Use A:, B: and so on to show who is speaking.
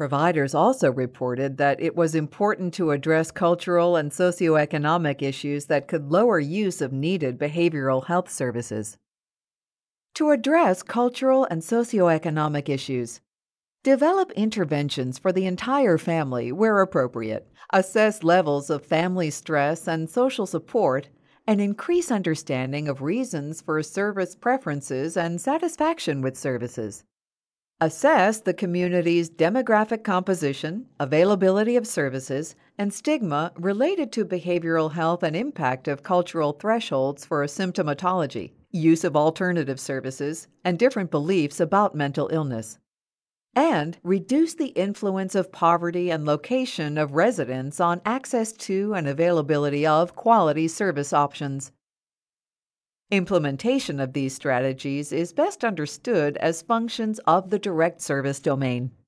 A: Providers also reported that it was important to address cultural and socioeconomic issues that could lower use of needed behavioral health services. To address cultural and socioeconomic issues, develop interventions for the entire family where appropriate, assess levels of family stress and social support, and increase understanding of reasons for service preferences and satisfaction with services. Assess the community's demographic composition, availability of services, and stigma related to behavioral health and impact of cultural thresholds for symptomatology, use of alternative services, and different beliefs about mental illness. And reduce the influence of poverty and location of residents on access to and availability of quality service options. Implementation of these strategies is best understood as functions of the direct service domain.